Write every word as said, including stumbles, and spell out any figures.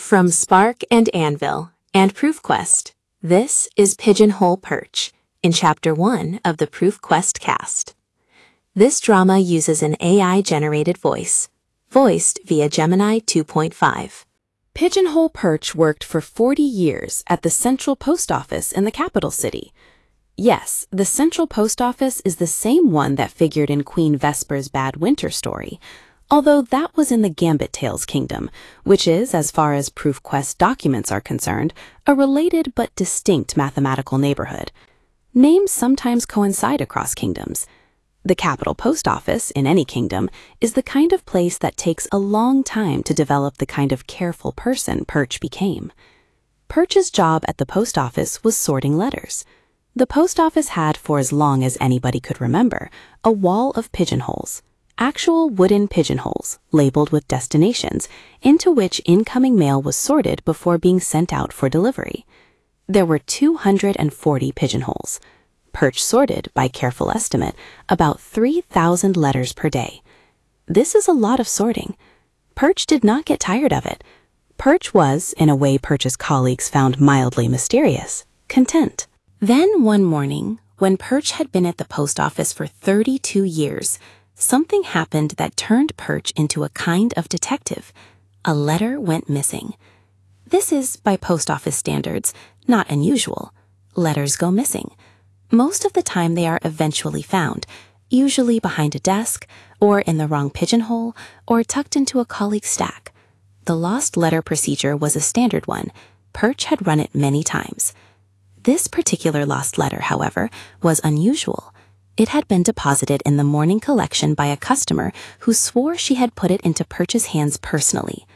From Spark and Anvil and ProofQuest, this is Pigeonhole Perch in Chapter one of the ProofQuest cast. This drama uses an A I-generated voice, voiced via Gemini two point five. Pigeonhole Perch worked for forty years at the Central Post Office in the capital city. Yes, the Central Post Office is the same one that figured in Queen Vesper's Bad Winter story, although that was in the Gambit Tales kingdom, which is, as far as ProofQuest documents are concerned, a related but distinct mathematical neighborhood. Names sometimes coincide across kingdoms. The capital post office, in any kingdom, is the kind of place that takes a long time to develop the kind of careful person Perch became. Perch's job at the post office was sorting letters. The post office had, for as long as anybody could remember, a wall of pigeonholes. Actual wooden pigeonholes, labeled with destinations, into which incoming mail was sorted before being sent out for delivery. There were two hundred forty pigeonholes. Perch sorted, by careful estimate, about three thousand letters per day. This is a lot of sorting. Perch did not get tired of it. Perch was, in a way Perch's colleagues found mildly mysterious, content. Then one morning, when Perch had been at the post office for thirty-two years, something happened that turned Perch into a kind of detective. A letter went missing. This is, by post office standards, not unusual. Letters go missing. Most of the time they are eventually found, usually behind a desk, or in the wrong pigeonhole, or tucked into a colleague's stack. The lost letter procedure was a standard one. Perch had run it many times. This particular lost letter, however, was unusual. It had been deposited in the morning collection by a customer who swore she had put it into Perch's hands personally.